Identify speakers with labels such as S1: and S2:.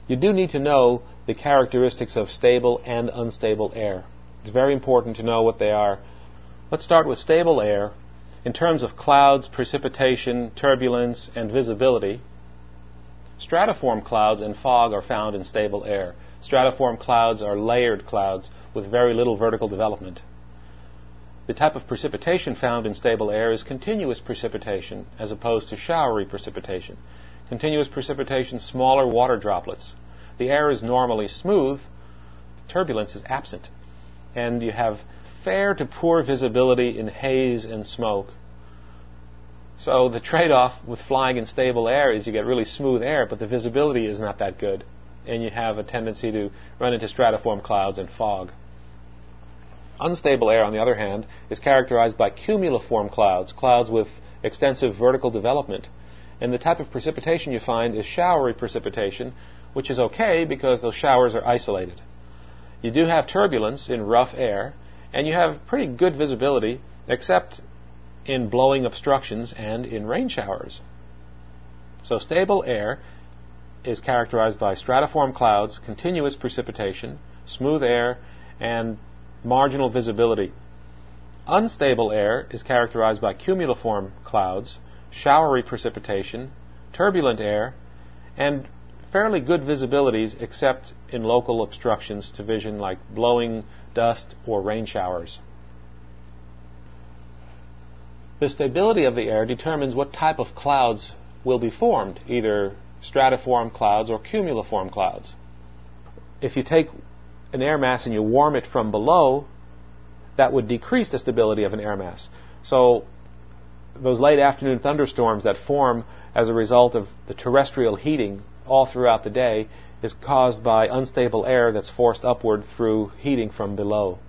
S1: You do need to know the characteristics of stable and unstable air. It's very important to know what they are. Let's start with stable air. In terms of clouds, precipitation, turbulence, and visibility, stratiform clouds and fog are found in stable air. Stratiform clouds are layered clouds with very little vertical development. The type of precipitation found in stable air is continuous precipitation as opposed to showery precipitation. Continuous precipitation, smaller water droplets. The air is normally smooth, turbulence is absent, and you have fair to poor visibility in haze and smoke. So the trade-off with flying in stable air is you get really smooth air, but the visibility is not that good, and you have a tendency to run into stratiform clouds and fog. Unstable air, on the other hand, is characterized by cumuliform clouds, clouds with extensive vertical development. And the type of precipitation you find is showery precipitation, which is okay because those showers are isolated. You do have turbulence in rough air, and you have pretty good visibility, except in blowing obstructions and in rain showers. So stable air is characterized by stratiform clouds, continuous precipitation, smooth air, and marginal visibility. Unstable air is characterized by cumuliform clouds, showery precipitation, turbulent air, and fairly good visibilities except in local obstructions to vision like blowing dust or rain showers. The stability of the air determines what type of clouds will be formed, either stratiform clouds or cumuliform clouds. If you take an air mass and you warm it from below, that would decrease the stability of an air mass. So those late afternoon thunderstorms that form as a result of the terrestrial heating all throughout the day is caused by unstable air that's forced upward through heating from below.